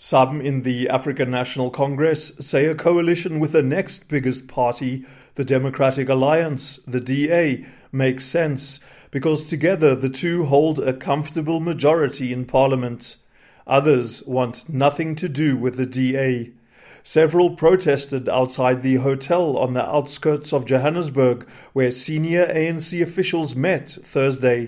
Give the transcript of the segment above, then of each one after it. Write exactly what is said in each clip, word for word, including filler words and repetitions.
Some in the African National Congress say a coalition with the next biggest party, the Democratic Alliance, the D A, makes sense because together the two hold a comfortable majority in parliament. Others want nothing to do with the D A. Several protested outside the hotel on the outskirts of Johannesburg, where senior A N C officials met Thursday.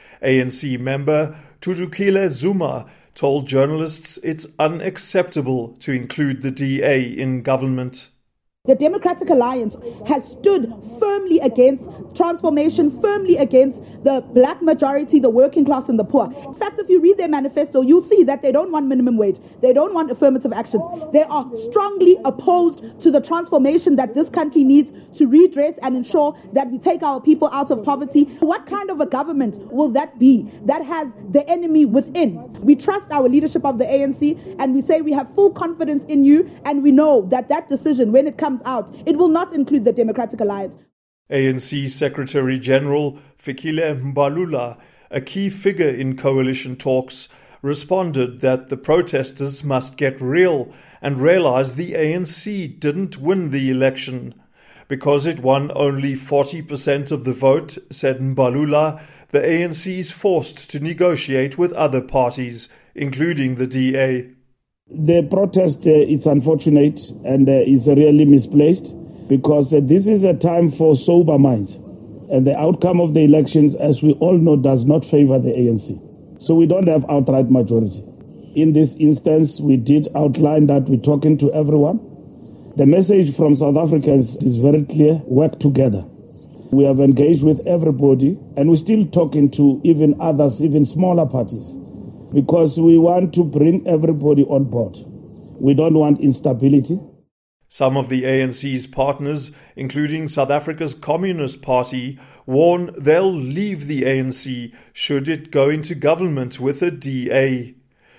A N C member Thuthukile Zuma told journalists it's unacceptable to include the D A in government. The Democratic Alliance has stood firmly against transformation, firmly against the black majority, the working class and the poor. In fact, if you read their manifesto, you'll see that they don't want minimum wage. They don't want affirmative action. They are strongly opposed to the transformation that this country needs to redress and ensure that we take our people out of poverty. What kind of a government will that be that has the enemy within? We trust our leadership of the A N C and we say we have full confidence in you, and we know that that decision, when it comes out, it will not include the Democratic Alliance. A N C Secretary General Fikile Mbalula, a key figure in coalition talks, responded that the protesters must get real and realize the A N C didn't win the election. Because it won only forty percent of the vote, said Mbalula, the A N C is forced to negotiate with other parties, including the D A. The protest uh, is unfortunate and uh, is really misplaced because uh, this is a time for sober minds. And the outcome of the elections, as we all know, does not favor the A N C. So we don't have outright majority. In this instance, we did outline that we're talking to everyone. The message from South Africans is very clear: work together. We have engaged with everybody, and we're still talking to even others, even smaller parties, because we want to bring everybody on board. We don't want instability. Some of the A N C's partners, including South Africa's Communist Party, warn they'll leave the A N C should it go into government with a D A.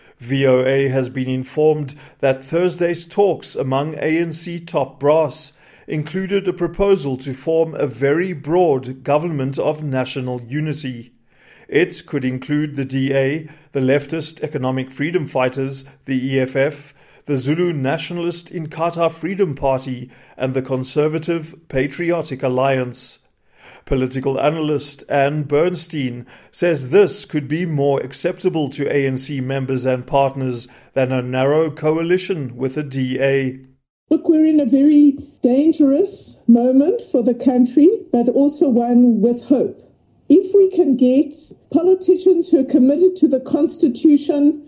V O A has been informed that Thursday's talks among A N C top brass included a proposal to form a very broad government of national unity. It could include the D A, the leftist Economic Freedom Fighters, the E F F, the Zulu Nationalist Inkatha Freedom Party, and the Conservative Patriotic Alliance. Political analyst Anne Bernstein says this could be more acceptable to A N C members and partners than a narrow coalition with a D A. Look, we're in a very dangerous moment for the country, but also one with hope. If we can get politicians who are committed to the Constitution,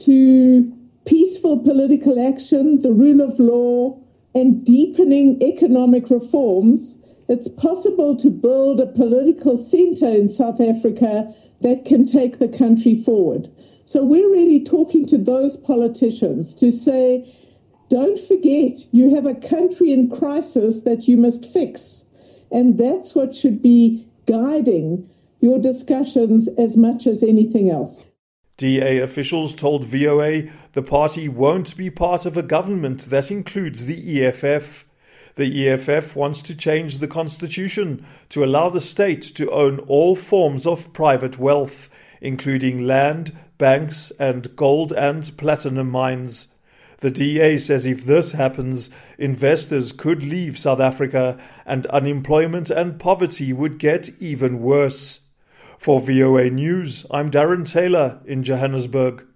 to peaceful political action, the rule of law, and deepening economic reforms, it's possible to build a political centre in South Africa that can take the country forward. So we're really talking to those politicians to say, don't forget, you have a country in crisis that you must fix. And that's what should be guiding your discussions as much as anything else. D A officials told V O A the party won't be part of a government that includes the E F F. The E F F wants to change the constitution to allow the state to own all forms of private wealth, including land, banks, and gold and platinum mines. The D A says if this happens, investors could leave South Africa and unemployment and poverty would get even worse. For V O A News, I'm Darren Taylor in Johannesburg.